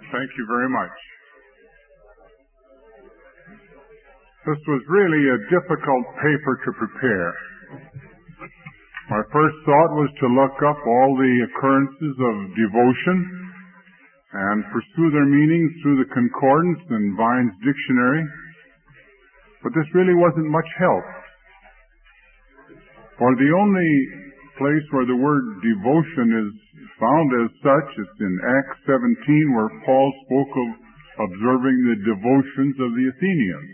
Thank you very much. This was really a difficult paper to prepare. My first thought was to look up all the occurrences of devotion and pursue their meanings through the concordance and Vine's dictionary, but this really wasn't much help. For the only place where the word devotion is found as such, it's in Acts 17, where Paul spoke of observing the devotions of the Athenians.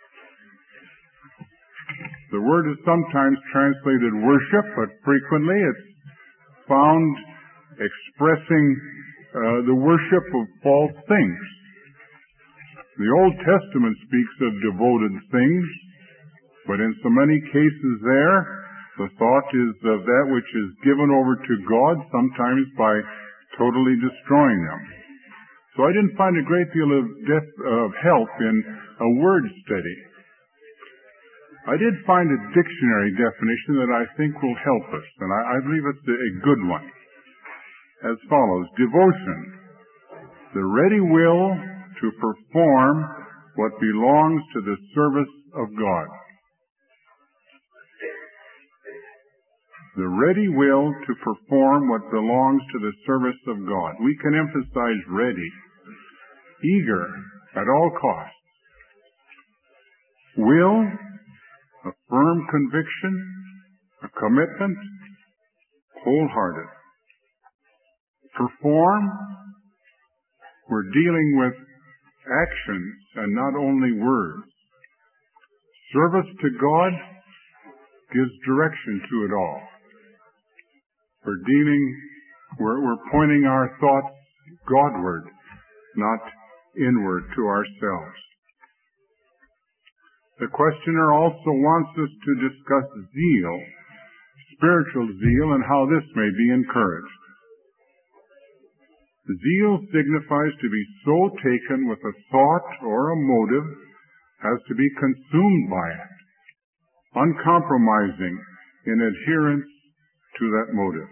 The word is sometimes translated worship, but frequently it's found expressing the worship of false things. The Old Testament speaks of devoted things, but in so many cases there, the thought is of that which is given over to God, sometimes by totally destroying them. So I didn't find a great deal of help in a word study. I did find a dictionary definition that I think will help us, and I believe it's a good one. As follows: devotion, the ready will to perform what belongs to the service of God. The ready will to perform what belongs to the service of God. We can emphasize ready, eager at all costs. Will, a firm conviction, a commitment, wholehearted. Perform, we're dealing with actions and not only words. Service to God gives direction to it all. We're pointing our thoughts Godward, not inward to ourselves. The questioner also wants us to discuss zeal, spiritual zeal, and how this may be encouraged. Zeal signifies to be so taken with a thought or a motive as to be consumed by it, uncompromising in adherence to that motive.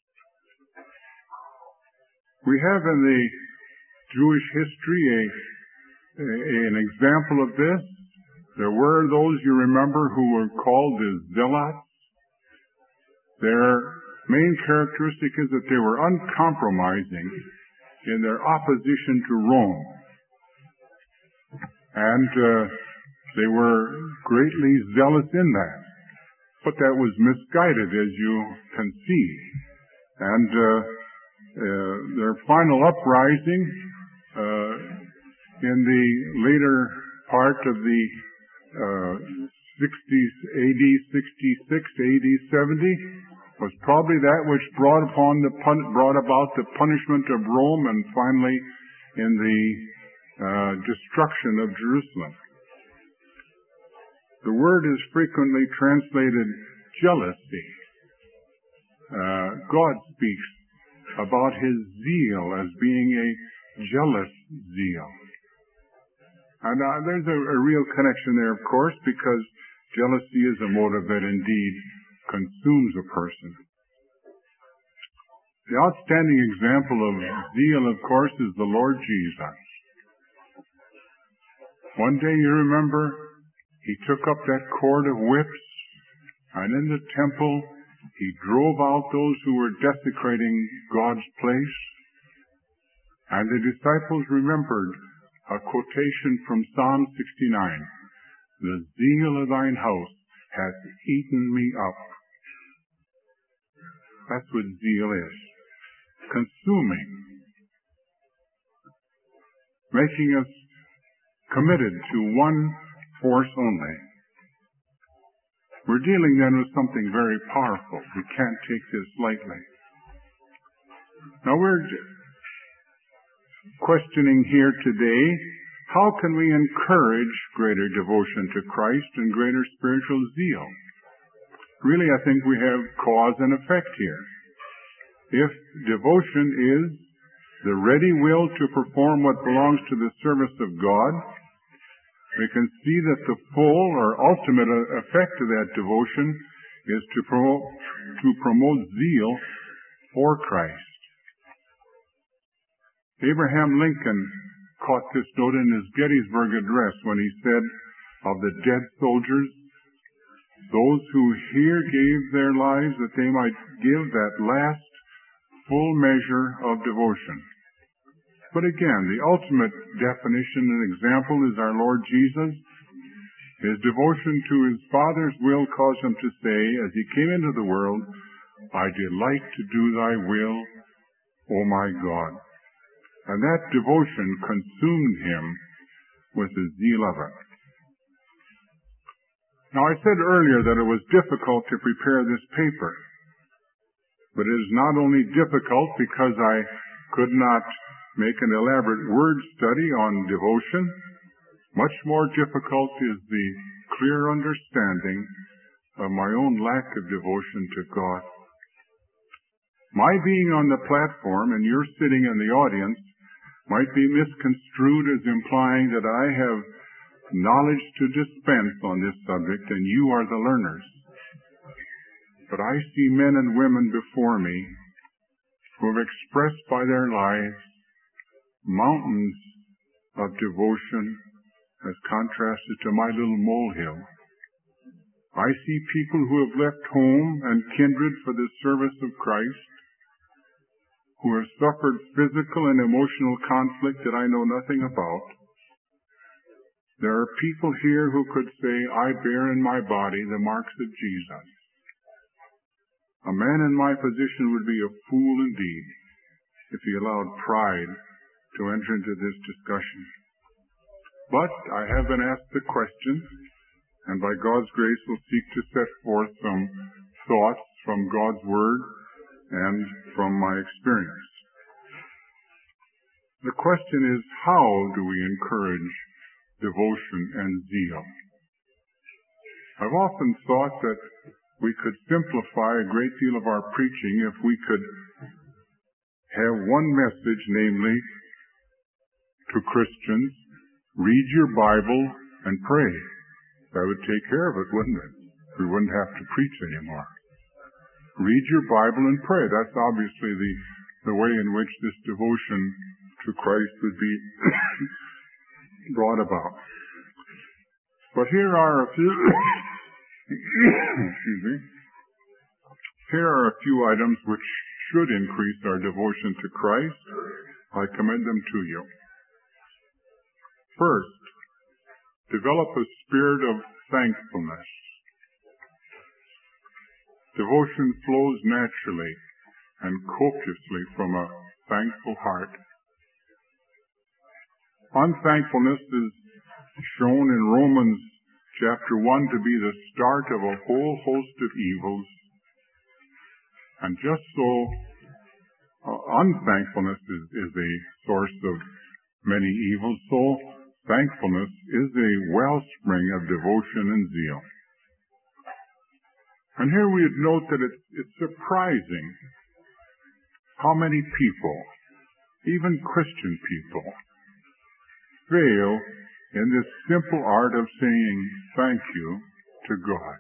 We have in the Jewish history an example of this. There were those, you remember, who were called the Zealots. Their main characteristic is that they were uncompromising in their opposition to Rome. And they were greatly zealous in that. But that was misguided, as you can see. And their final uprising in the later part of the 60s, AD 66, AD 70, was probably that which brought about the punishment of Rome, and finally in the destruction of Jerusalem. The word is frequently translated jealousy. God speaks about his zeal as being a jealous zeal. And there's a real connection there, of course, because jealousy is a motive that indeed consumes a person. The outstanding example of zeal, of course, is the Lord Jesus. One day, you remember, he took up that cord of whips, and in the temple, he drove out those who were desecrating God's place. And the disciples remembered a quotation from Psalm 69. The zeal of thine house hath eaten me up. That's what zeal is. Consuming. Making us committed to one force only. We're dealing then with something very powerful. We can't take this lightly. Now we're questioning here today, how can we encourage greater devotion to Christ and greater spiritual zeal? Really, I think we have cause and effect here. If devotion is the ready will to perform what belongs to the service of God, we can see that the full or ultimate effect of that devotion is to promote zeal for Christ. Abraham Lincoln caught this note in his Gettysburg Address when he said of the dead soldiers, those who here gave their lives that they might give that last full measure of devotion. But again, the ultimate definition and example is our Lord Jesus. His devotion to his Father's will caused him to say, as he came into the world, I delight to do thy will, O my God. And that devotion consumed him with the zeal of it. Now, I said earlier that it was difficult to prepare this paper. But it is not only difficult because I could not make an elaborate word study on devotion. Much more difficult is the clear understanding of my own lack of devotion to God. My being on the platform and your sitting in the audience might be misconstrued as implying that I have knowledge to dispense on this subject and you are the learners. But I see men and women before me who have expressed by their lives mountains of devotion as contrasted to my little molehill. I see people who have left home and kindred for the service of Christ, who have suffered physical and emotional conflict that I know nothing about. There are people here who could say, I bear in my body the marks of Jesus. A man in my position would be a fool indeed if he allowed pride to enter into this discussion. But I have been asked the question, and by God's grace will seek to set forth some thoughts from God's Word and from my experience. The question is, how do we encourage devotion and zeal? I've often thought that we could simplify a great deal of our preaching if we could have one message, namely, to Christians, read your Bible and pray. That would take care of it, wouldn't it? We wouldn't have to preach anymore. Read your Bible and pray. That's obviously the way in which this devotion to Christ would be brought about. But here are a few excuse me. Here are a few items which should increase our devotion to Christ. I commend them to you. First, develop a spirit of thankfulness. Devotion flows naturally and copiously from a thankful heart. Unthankfulness is shown in Romans chapter 1 to be the start of a whole host of evils. And just so unthankfulness is a source of many evils, so thankfulness is a wellspring of devotion and zeal. And here we would note that it's surprising how many people, even Christian people, fail in this simple art of saying thank you to God.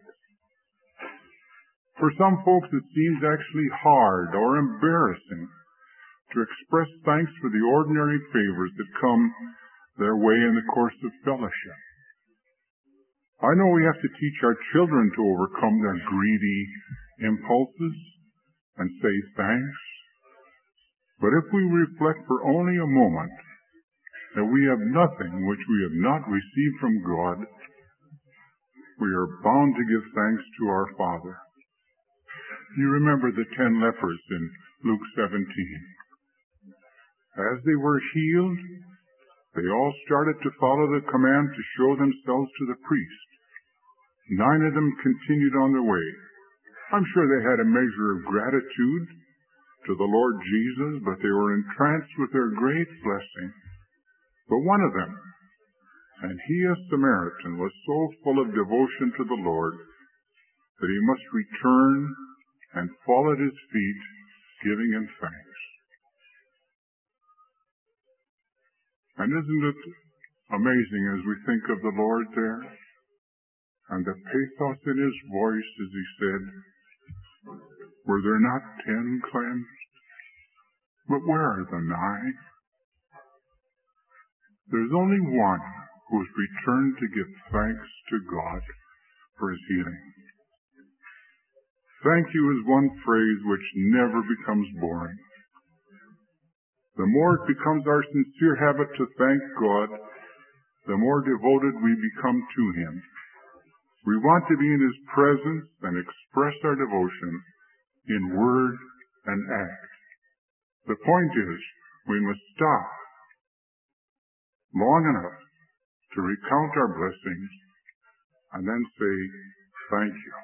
For some folks it seems actually hard or embarrassing to express thanks for the ordinary favors that come their way in the course of fellowship. I know we have to teach our children to overcome their greedy impulses and say thanks. But if we reflect for only a moment that we have nothing which we have not received from God, we are bound to give thanks to our Father. You remember the 10 lepers in Luke 17. As they were healed, they all started to follow the command to show themselves to the priest. 9 of them continued on their way. I'm sure they had a measure of gratitude to the Lord Jesus, but they were entranced with their great blessing. But one of them, and he a Samaritan, was so full of devotion to the Lord that he must return and fall at his feet, giving him thanks. And isn't it amazing as we think of the Lord there, and the pathos in his voice as he said, were there not 10 cleansed? But where are the 9? There's only one who has returned to give thanks to God for his healing. Thank you is one phrase which never becomes boring. The more it becomes our sincere habit to thank God, the more devoted we become to him. We want to be in his presence and express our devotion in word and act. The point is, we must stop long enough to recount our blessings and then say, thank you.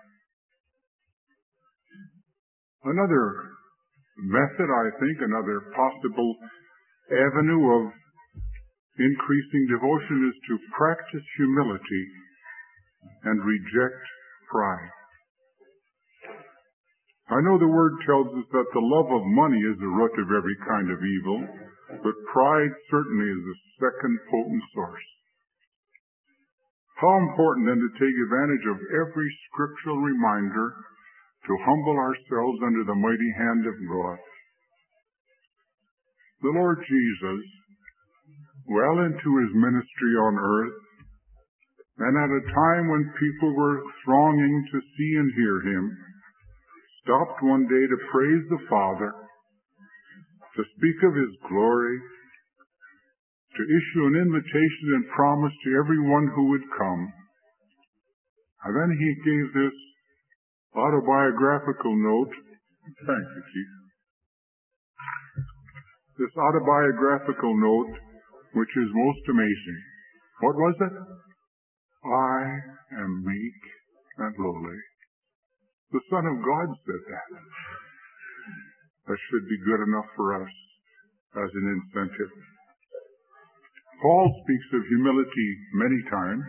Another method, I think, another possible avenue of increasing devotion is to practice humility and reject pride. I know the Word tells us that the love of money is the root of every kind of evil, but pride certainly is the second potent source. How important then to take advantage of every scriptural reminder to humble ourselves under the mighty hand of God. The Lord Jesus, well into his ministry on earth, and at a time when people were thronging to see and hear him, stopped one day to praise the Father, to speak of his glory, to issue an invitation and promise to everyone who would come. And then he gave this autobiographical note. Thank you, Keith. This autobiographical note, which is most amazing. What was it? I am meek and lowly. The Son of God said that. That should be good enough for us as an incentive. Paul speaks of humility many times.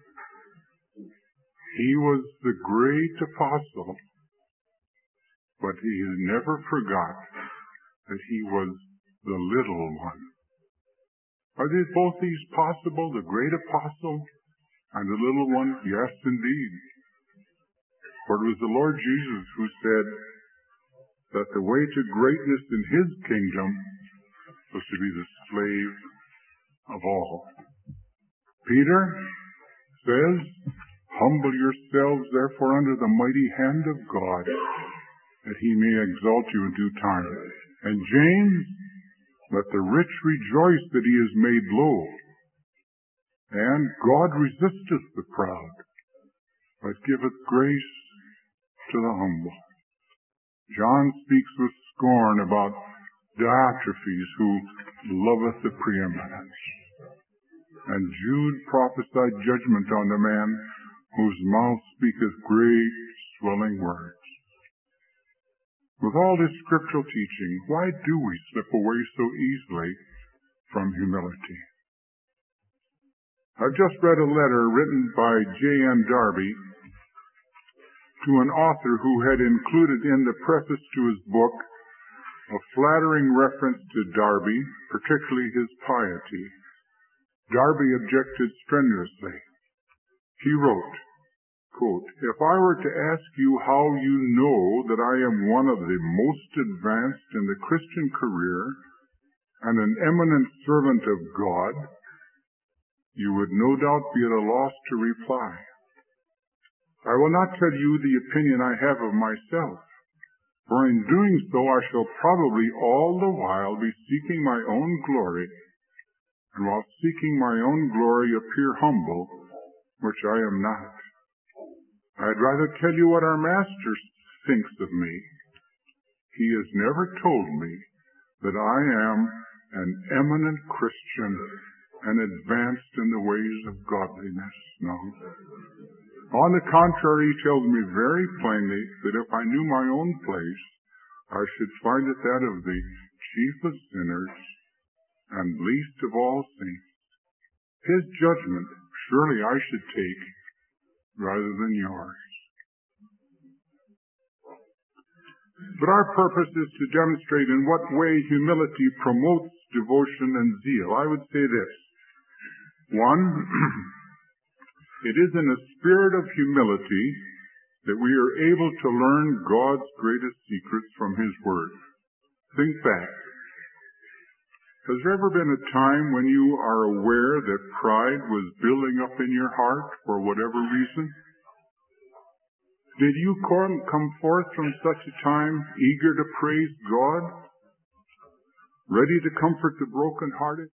He was the great apostle, but he never forgot that he was the little one. Are both these possible, the great apostle and the little one? Yes, indeed. For it was the Lord Jesus who said that the way to greatness in his kingdom was to be the slave of all. Peter says, humble yourselves therefore under the mighty hand of God, that he may exalt you in due time. And James, let the rich rejoice that he is made low. And God resisteth the proud, but giveth grace to the humble. John speaks with scorn about Diotrephes, who loveth the preeminence. And Jude prophesied judgment on the man whose mouth speaketh great swelling words. With all this scriptural teaching, why do we slip away so easily from humility? I've just read a letter written by J.N. Darby to an author who had included in the preface to his book a flattering reference to Darby, particularly his piety. Darby objected strenuously. He wrote, quote, if I were to ask you how you know that I am one of the most advanced in the Christian career and an eminent servant of God, you would no doubt be at a loss to reply. I will not tell you the opinion I have of myself, for in doing so I shall probably all the while be seeking my own glory, and while seeking my own glory appear humble, which I am not. I'd rather tell you what our Master thinks of me. He has never told me that I am an eminent Christian and advanced in the ways of godliness. No. On the contrary, he tells me very plainly that if I knew my own place, I should find it that of the chief of sinners and least of all saints. His judgment surely I should take rather than yours. But our purpose is to demonstrate in what way humility promotes devotion and zeal. I would say this. One, it is in a spirit of humility that we are able to learn God's greatest secrets from His Word. Think back. Has there ever been a time when you are aware that pride was building up in your heart for whatever reason? Did you come forth from such a time eager to praise God, ready to comfort the brokenhearted?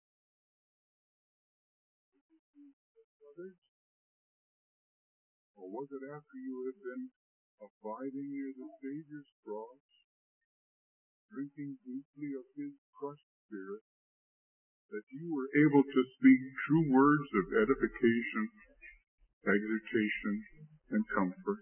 Or was it after you had been abiding near the Savior's cross, drinking deeply of His crushed spirit, that you were able to speak true words of edification, exhortation, and comfort?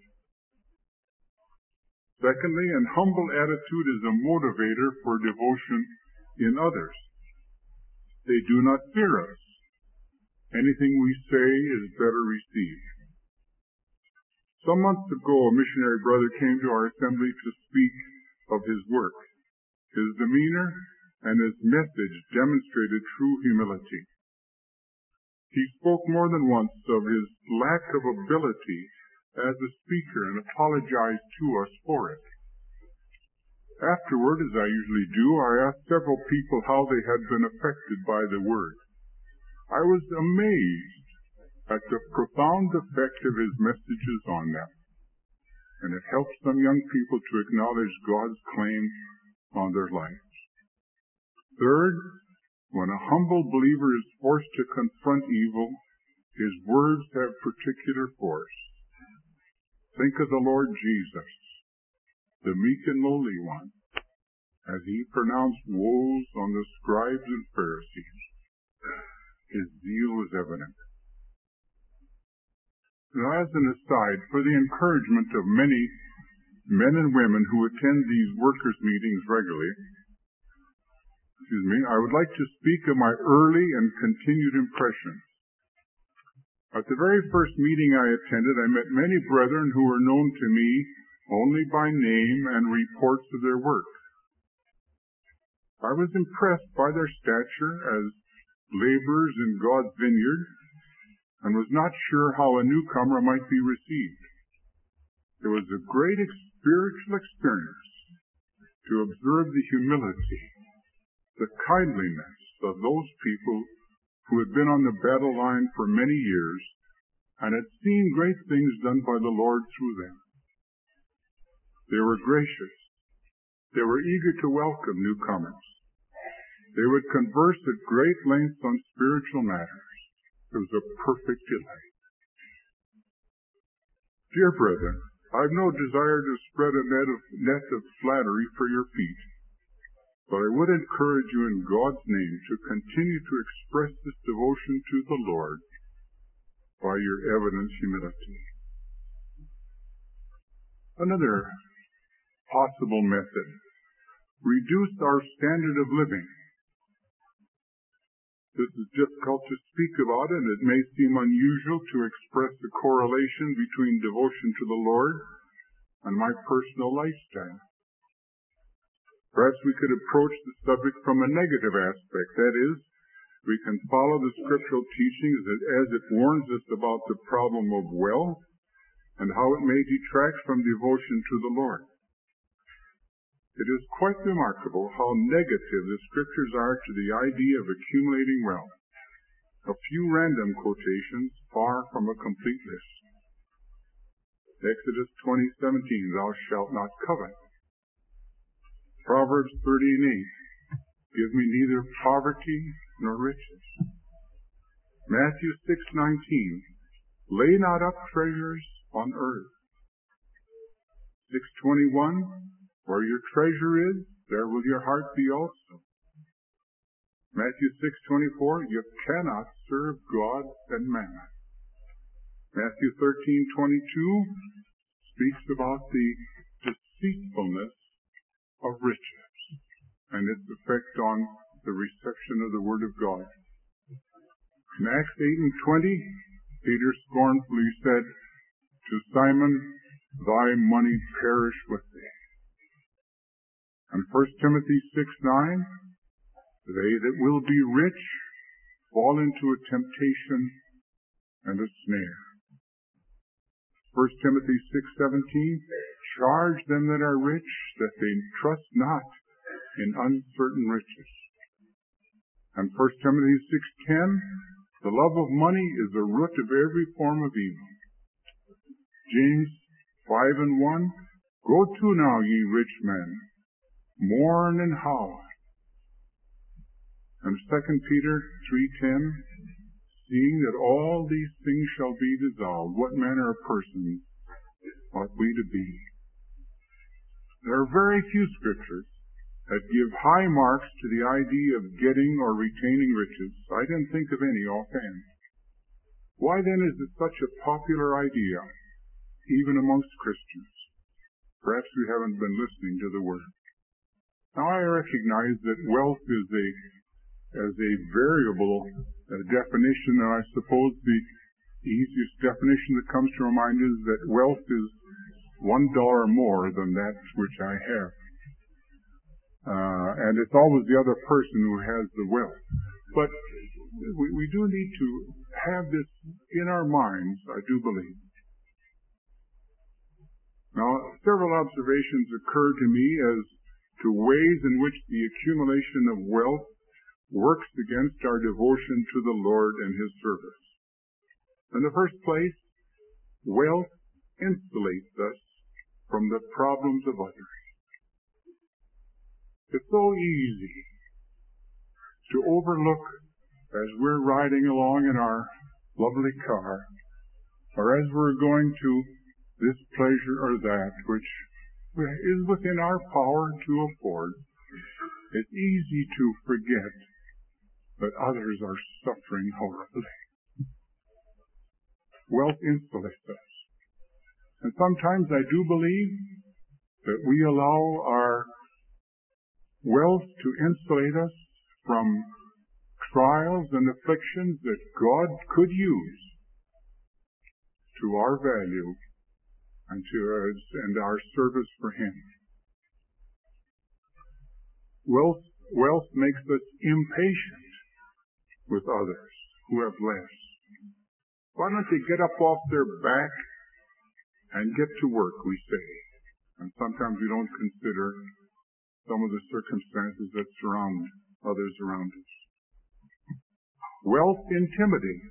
Secondly, an humble attitude is a motivator for devotion in others. They do not fear us. Anything we say is better received. Some months ago, a missionary brother came to our assembly to speak of his work. His demeanor and his message demonstrated true humility. He spoke more than once of his lack of ability as a speaker and apologized to us for it. Afterward, as I usually do, I asked several people how they had been affected by the Word. I was amazed at the profound effect of his messages on them, and it helps some young people to acknowledge God's claim on their lives. Third, when a humble believer is forced to confront evil, his words have particular force. Think of the Lord Jesus, the meek and lowly one, as he pronounced woes on the scribes and Pharisees. His zeal was evident. Now, as an aside, for the encouragement of many men and women who attend these workers' meetings regularly, I would like to speak of my early and continued impressions. At the very first meeting I attended, I met many brethren who were known to me only by name and reports of their work. I was impressed by their stature as laborers in God's vineyard, and was not sure how a newcomer might be received. It was a great spiritual experience to observe the humility, the kindliness of those people who had been on the battle line for many years and had seen great things done by the Lord through them. They were gracious. They were eager to welcome newcomers. They would converse at great length on spiritual matters. It was a perfect delight. Dear brethren, I have no desire to spread a net of flattery for your feet, but I would encourage you in God's name to continue to express this devotion to the Lord by your evident humility. Another possible method: reduce our standard of living. This is difficult to speak about, and it may seem unusual to express a correlation between devotion to the Lord and my personal lifestyle. Perhaps we could approach the subject from a negative aspect. That is, we can follow the scriptural teachings as it warns us about the problem of wealth and how it may detract from devotion to the Lord. It is quite remarkable how negative the scriptures are to the idea of accumulating wealth. A few random quotations, far from a complete list. Exodus 20:17, thou shalt not covet. Proverbs 30:8, give me neither poverty nor riches. Matthew 6:19, lay not up treasures on earth. 6:21, where your treasure is, there will your heart be also. Matthew 6:24, you cannot serve God and mammon. Matthew 13:22 speaks about the deceitfulness of riches and its effect on the reception of the Word of God. In Acts 8:20, Peter scornfully said to Simon, thy money perish with thee. And 1 Timothy 6:9, they that will be rich fall into a temptation and a snare. 1 Timothy 6:17, charge them that are rich that they trust not in uncertain riches. And 1 Timothy 6:10, the love of money is the root of every form of evil. James 5:1, go to now, ye rich men, mourn and howl. And 2 Peter 3:10, seeing that all these things shall be dissolved, what manner of persons ought we to be? There are very few scriptures that give high marks to the idea of getting or retaining riches. I didn't think of any offhand. Why then is it such a popular idea, even amongst Christians? Perhaps we haven't been listening to the Word. Now I recognize that wealth is a variable definition, and I suppose the easiest definition that comes to our mind is that wealth is $1 more than that which I have. And it's always the other person who has the wealth. But we do need to have this in our minds, I do believe. Now, several observations occur to me as to ways in which the accumulation of wealth works against our devotion to the Lord and His service. In the first place, wealth insulates us from the problems of others. It's so easy to overlook as we're riding along in our lovely car, or as we're going to this pleasure or that which is within our power to afford. It's easy to forget that others are suffering horribly. Wealth insulates us. And sometimes I do believe that we allow our wealth to insulate us from trials and afflictions that God could use to our value and to us and our service for Him. Wealth makes us impatient with others who have less. Why don't they get up off their back and get to work, we say. And sometimes we don't consider some of the circumstances that surround others around us. Wealth intimidates.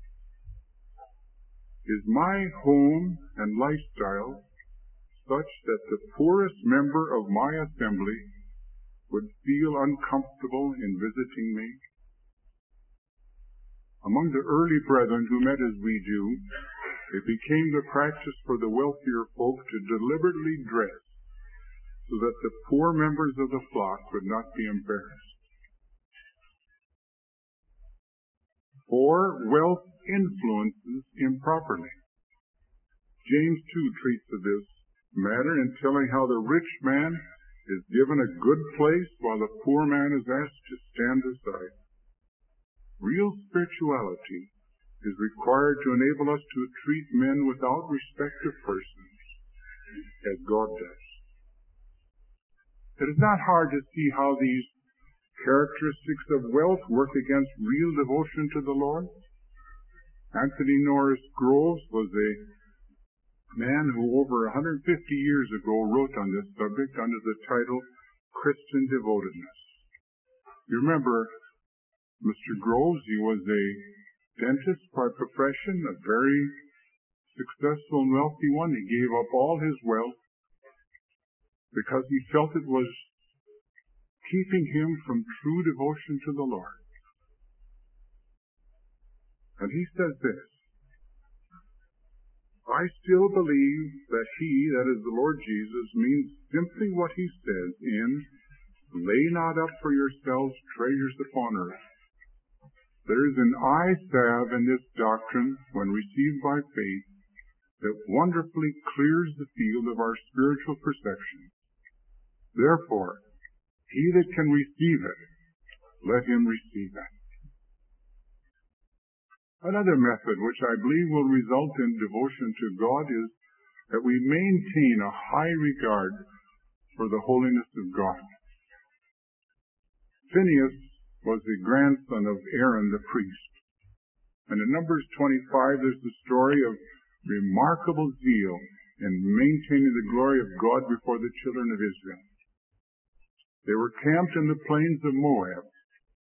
Is my home and lifestyle such that the poorest member of my assembly would feel uncomfortable in visiting me? Among the early brethren who met as we do, it became the practice for the wealthier folk to deliberately dress so that the poor members of the flock would not be embarrassed. For wealth influences improperly. James 2 treats of this matter in telling how the rich man is given a good place while the poor man is asked to stand aside. Real spirituality is required to enable us to treat men without respect of persons, as God does. It is not hard to see how these characteristics of wealth work against real devotion to the Lord. Anthony Norris Groves was a man who over 150 years ago wrote on this subject under the title Christian Devotedness. You remember Mr. Groves, he was a dentist by profession, a very successful and wealthy one. He gave up all his wealth because he felt it was keeping him from true devotion to the Lord. And he says this, I still believe that He, that is the Lord Jesus, means simply what He says in, lay not up for yourselves treasures upon earth. There is an eye salve in this doctrine, when received by faith, that wonderfully clears the field of our spiritual perception. Therefore, he that can receive it, let him receive it. Another method which I believe will result in devotion to God is that we maintain a high regard for the holiness of God. Phinehas was the grandson of Aaron the priest. And in Numbers 25, there's the story of remarkable zeal in maintaining the glory of God before the children of Israel. They were camped in the plains of Moab,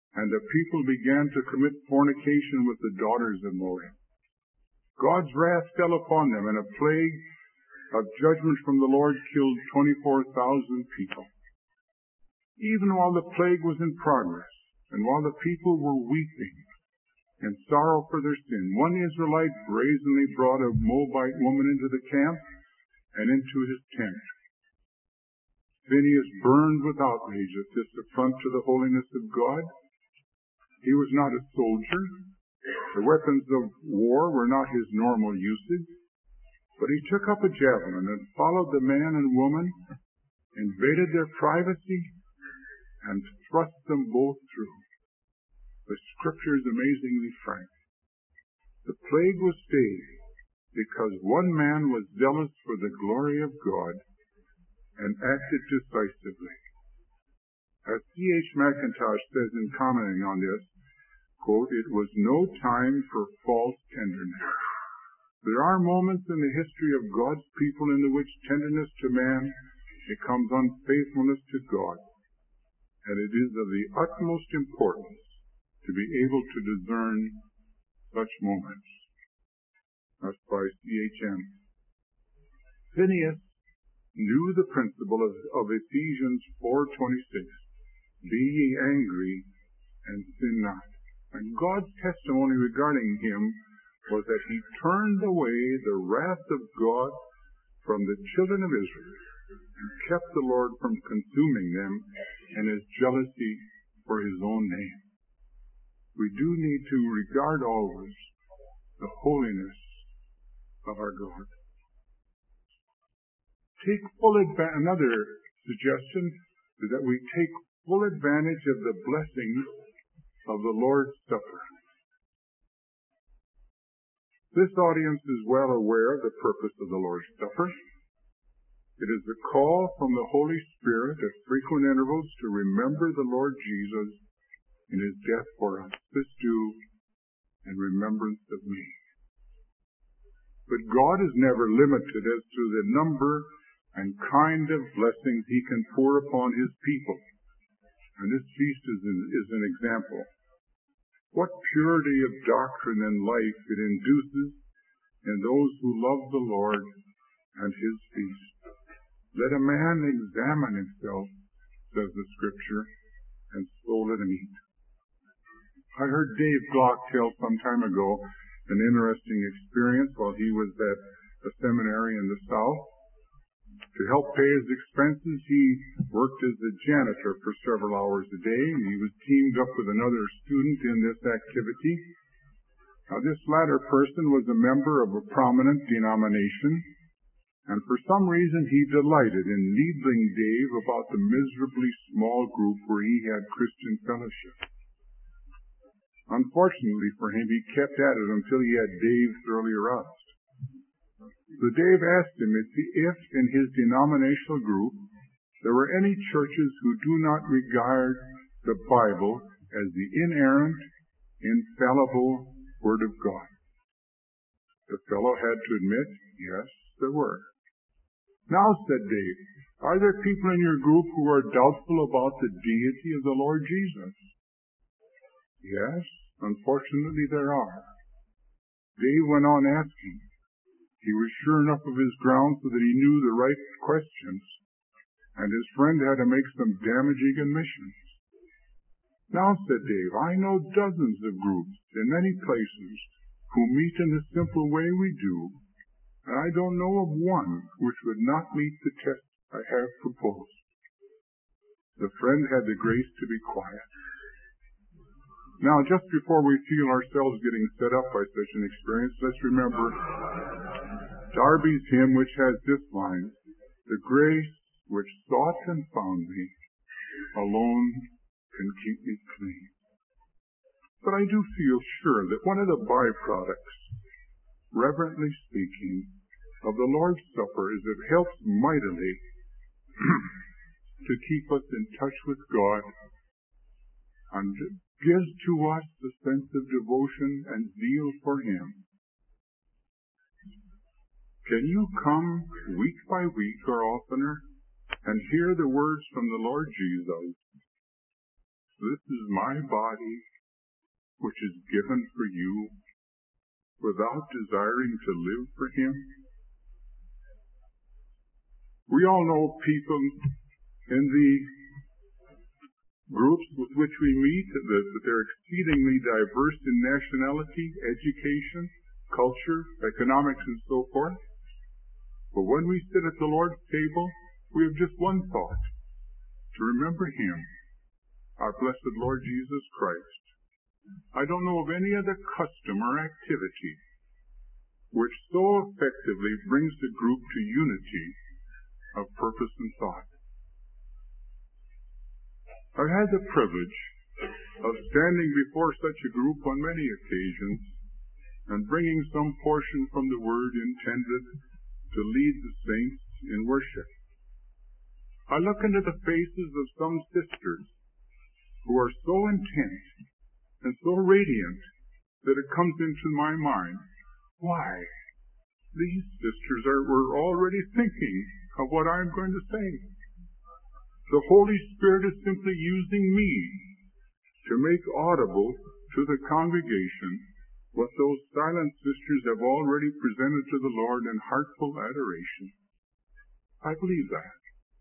and the people began to commit fornication with the daughters of Moab. God's wrath fell upon them, and a plague of judgment from the Lord killed 24,000 people. Even while the plague was in progress, and while the people were weeping in sorrow for their sin, one Israelite brazenly brought a Moabite woman into the camp and into his tent. Phinehas burned with outrage at this affront to the holiness of God. He was not a soldier. The weapons of war were not his normal usage. But he took up a javelin and followed the man and woman, invaded their privacy, and thrust them both through. The Scripture is amazingly frank. The plague was stayed because one man was zealous for the glory of God and acted decisively. As C.H. Mackintosh says in commenting on this, quote, "It was no time for false tenderness." There are moments in the history of God's people in which tenderness to man becomes unfaithfulness to God, and it is of the utmost importance to be able to discern such moments. That's by C.H.M. Phinehas knew the principle of Ephesians 4:26, "Be ye angry and sin not." And God's testimony regarding him was that he turned away the wrath of God from the children of Israel and kept the Lord from consuming them in his jealousy for his own name. We do need to regard always the holiness of our God. Another suggestion is that we take full advantage of the blessings of the Lord's Supper. This audience is well aware of the purpose of the Lord's Supper. It is a call from the Holy Spirit at frequent intervals to remember the Lord Jesus in his death for us. This do in remembrance of me. But God is never limited as to the number and kind of blessings he can pour upon his people. And this feast is an example. What purity of doctrine and life it induces in those who love the Lord and his feast. Let a man examine himself, says the Scripture, and so let him eat. I heard Dave Glock tell some time ago an interesting experience while he was at a seminary in the South. To help pay his expenses, he worked as a janitor for several hours a day. He was teamed up with another student in this activity. Now, this latter person was a member of a prominent denomination, and for some reason he delighted in needling Dave about the miserably small group where he had Christian fellowship. Unfortunately for him, he kept at it until he had Dave thoroughly aroused. So Dave asked him if in his denominational group there were any churches who do not regard the Bible as the inerrant, infallible Word of God. The fellow had to admit, yes, there were. Now, said Dave, are there people in your group who are doubtful about the deity of the Lord Jesus? Yes, unfortunately there are. Dave went on asking. He was sure enough of his ground so that he knew the right questions, and his friend had to make some damaging admissions. Now, said Dave, I know dozens of groups in many places who meet in the simple way we do, and I don't know of one which would not meet the test I have proposed. The friend had the grace to be quiet. Now, just before we feel ourselves getting set up by such an experience, let's remember Darby's hymn, which has this line, "The grace which sought and found me alone can keep me clean." But I do feel sure that one of the byproducts, reverently speaking, of the Lord's Supper is it helps mightily to keep us in touch with God and gives to us the sense of devotion and zeal for him. Can you come week by week or oftener and hear the words from the Lord Jesus? this is my body, which is given for you, without desiring to live for Him? We all know people in the groups with which we meet that they're exceedingly diverse in nationality, education, culture, economics, and so forth. But when we sit at the Lord's table, we have just one thought: to remember Him, our blessed Lord Jesus Christ. I don't know of any other custom or activity which so effectively brings the group to unity of purpose and thought. I've had the privilege of standing before such a group on many occasions and bringing some portion from the Word intended to lead the saints in worship. I look into the faces of some sisters who are so intent and so radiant that it comes into my mind, why, these sisters were already thinking of what I'm going to say. The Holy Spirit is simply using me to make audible to the congregation what those silent sisters have already presented to the Lord in heartful adoration. I believe that.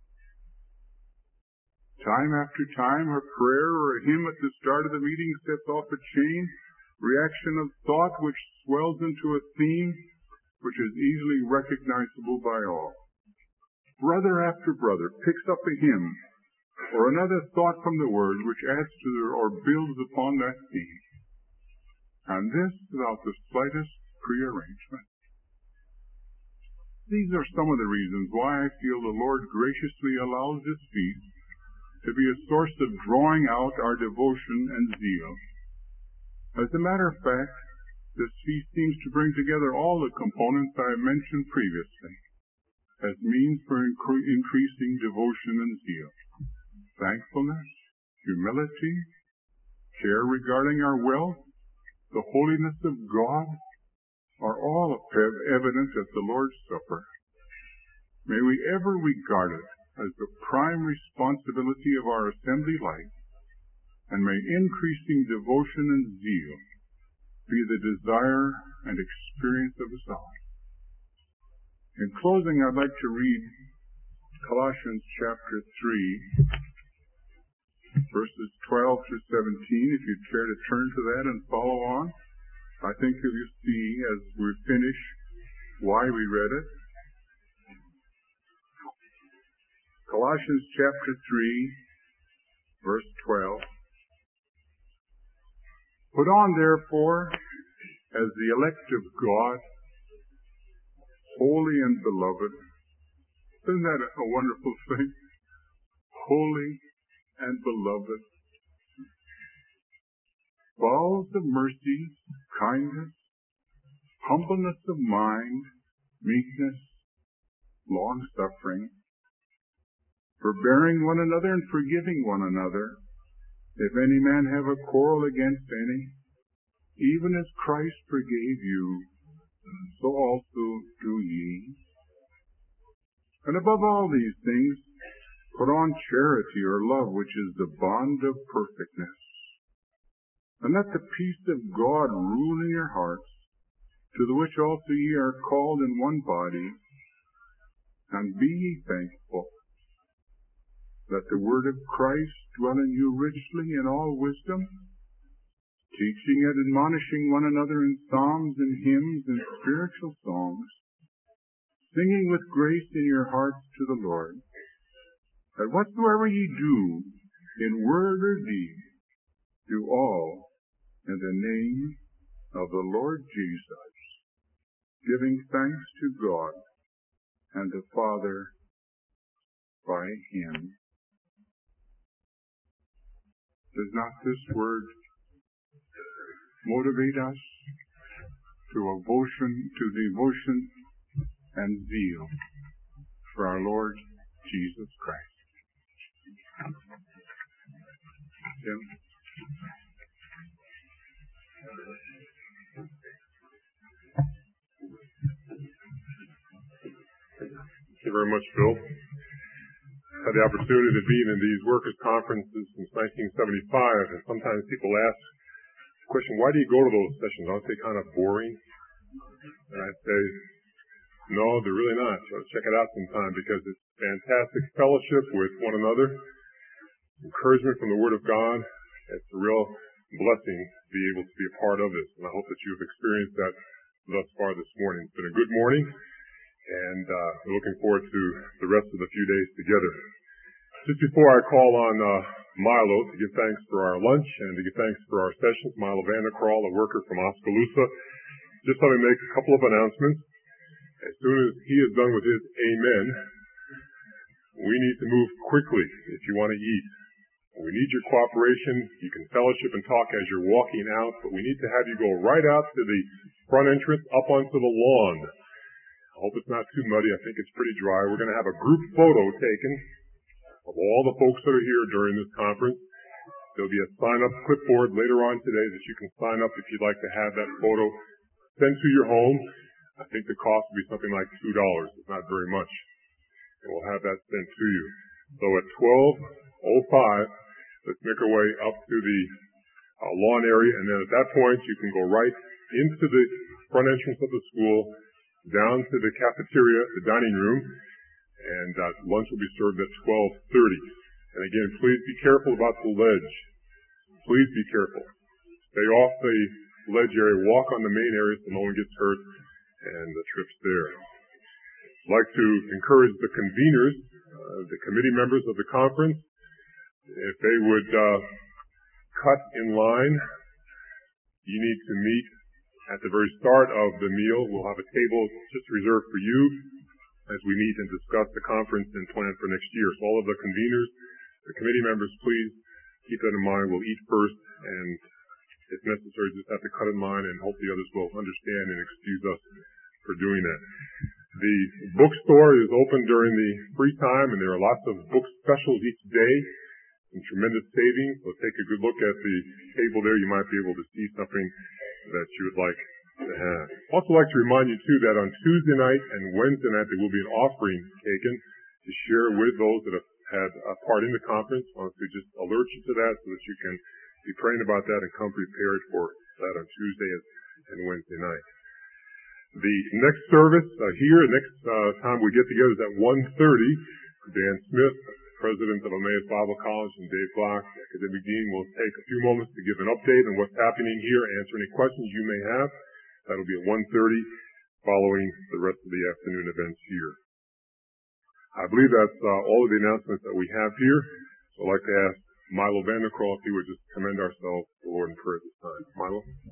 Time after time, a prayer or a hymn at the start of the meeting sets off a chain reaction of thought which swells into a theme which is easily recognizable by all. Brother after brother picks up a hymn or another thought from the Word which adds to or builds upon that theme. And this without the slightest prearrangement. These are some of the reasons why I feel the Lord graciously allows this feast to be a source of drawing out our devotion and zeal. As a matter of fact, this feast seems to bring together all the components I have mentioned previously as means for increasing devotion and zeal. Thankfulness, humility, care regarding our wealth, the holiness of God are all evident at the Lord's Supper. May we ever regard it as the prime responsibility of our assembly life, and may increasing devotion and zeal be the desire and experience of us all. In closing, I'd like to read Colossians chapter 3, verses 12 to 17, if you'd care to turn to that and follow on. I think you'll see as we finish why we read it. Colossians chapter 3, verse 12. Put on, therefore, as the elect of God, holy and beloved. Isn't that a wonderful thing? Holy and beloved. Bowels of mercy, kindness, humbleness of mind, meekness, long-suffering, forbearing one another and forgiving one another. If any man have a quarrel against any, even as Christ forgave you, so also do ye. And above all these things, put on charity or love, which is the bond of perfectness. And let the peace of God rule in your hearts, to the which also ye are called in one body, and be ye thankful. Let the word of Christ dwell in you richly in all wisdom, teaching and admonishing one another in psalms and hymns and spiritual songs, singing with grace in your hearts to the Lord. That whatsoever ye do, in word or deed, do all in the name of the Lord Jesus, giving thanks to God and the Father by Him. Does not this word motivate us to devotion and zeal for our Lord Jesus Christ? Tim? Thank you very much, Bill. had the opportunity to be in these workers' conferences since 1975, and sometimes people ask the question, why do you go to those sessions? Aren't they kind of boring? And I'd say, no, they're really not. So check it out sometime because it's fantastic fellowship with one another, encouragement from the Word of God. It's a real blessing to be able to be a part of this, and I hope that you've experienced that thus far this morning. It's been a good morning, and we're looking forward to the rest of the few days together. Just before I call on Milo to give thanks for our lunch and to give thanks for our sessions, Milo Vanderkraal, a worker from Oskaloosa, just let me make a couple of announcements. As soon as he is done with his amen, we need to move quickly if you want to eat. We need your cooperation. You can fellowship and talk as you're walking out, but we need to have you go right out to the front entrance up onto the lawn. I hope it's not too muddy. I think it's pretty dry. We're going to have a group photo taken of all the folks that are here during this conference. There'll be a sign-up clipboard later on today that you can sign up if you'd like to have that photo sent to your home. I think the cost will be something like $2. It's not very much. And we'll have that sent to you. So at 12:05, let's make our way up to the lawn area, and then at that point you can go right into the front entrance of the school, down to the cafeteria, the dining room, and lunch will be served at 12:30. And again, please be careful about the ledge. Please be careful. Stay off the ledge area, walk on the main area so no one gets hurt, and the trip's there. I'd like to encourage the conveners, the committee members of the conference, if they would cut in line. You need to meet at the very start of the meal. We'll have a table just reserved for you as we meet and discuss the conference and plan for next year. So all of the conveners, the committee members, please keep that in mind. We'll eat first, and if necessary, just have to cut in line, and hope the others will understand and excuse us for doing that. The bookstore is open during the free time, and there are lots of book specials each day, some tremendous savings. So take a good look at the table there. You might be able to see something that you would like to have. I'd also like to remind you, too, that on Tuesday night and Wednesday night, there will be an offering taken to share with those that have had a part in the conference. I want to just alert you to that so that you can be praying about that and come prepared for that on Tuesday and Wednesday night. The next service next time we get together is at 1:30. Dan Smith, president of Emmaus Bible College, and Dave Glock, academic dean, will take a few moments to give an update on what's happening here, answer any questions you may have. That'll be at 1:30 following the rest of the afternoon events here. I believe that's all of the announcements that we have here. So I'd like to ask Milo Vanderkraal if he would just commend ourselves to the Lord in prayer at this time. Milo?